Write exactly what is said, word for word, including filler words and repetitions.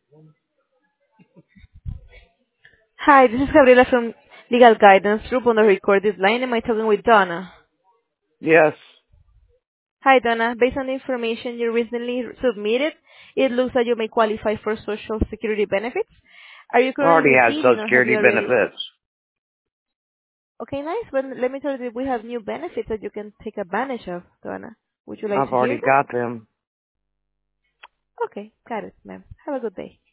Hi, this is Gabriela from Legal Guidance Group on the recorded line. Am I talking with Donna? Yes. Hi, Donna. Based on the information you recently submitted, it looks like you may qualify for Social Security benefits. Are you I currently already had receiving Social or have Security you already? benefits. Okay, nice. But let me tell you that we have new benefits that you can take advantage of, Donna. Would you like I've to hear already them? got them. Okay, got it, ma'am. Have a good day.